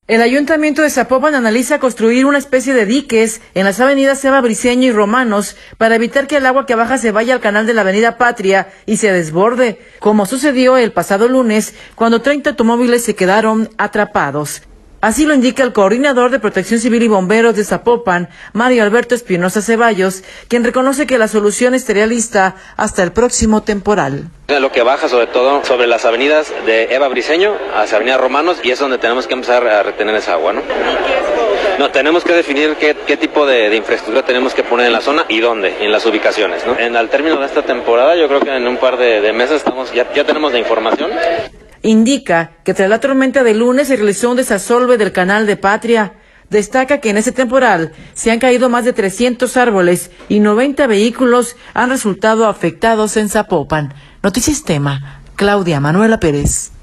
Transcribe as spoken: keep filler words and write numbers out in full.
El Ayuntamiento de Zapopan analiza construir una especie de diques en las avenidas Eva Briceño y Romanos para evitar que el agua que baja se vaya al canal de la avenida Patria y se desborde, como sucedió el pasado lunes cuando treinta automóviles se quedaron atrapados. Así lo indica el coordinador de Protección Civil y Bomberos de Zapopan, Mario Alberto Espinosa Ceballos, quien reconoce que la solución estaría lista hasta el próximo temporal. Lo que baja sobre todo sobre las avenidas de Eva Briceño hacia Avenida Romanos, y es donde tenemos que empezar a retener esa agua, ¿no? No, tenemos que definir qué, qué tipo de, de infraestructura tenemos que poner en la zona y dónde, en las ubicaciones, ¿no? En, al término de esta temporada, yo creo que en un par de, de meses estamos, ya, ya tenemos la información. Indica que tras la tormenta de lunes se realizó un desasolve del canal de Patria. Destaca que en ese temporal se han caído más de trescientos árboles y noventa vehículos han resultado afectados en Zapopan. Noticias Tema, Claudia Manuela Pérez.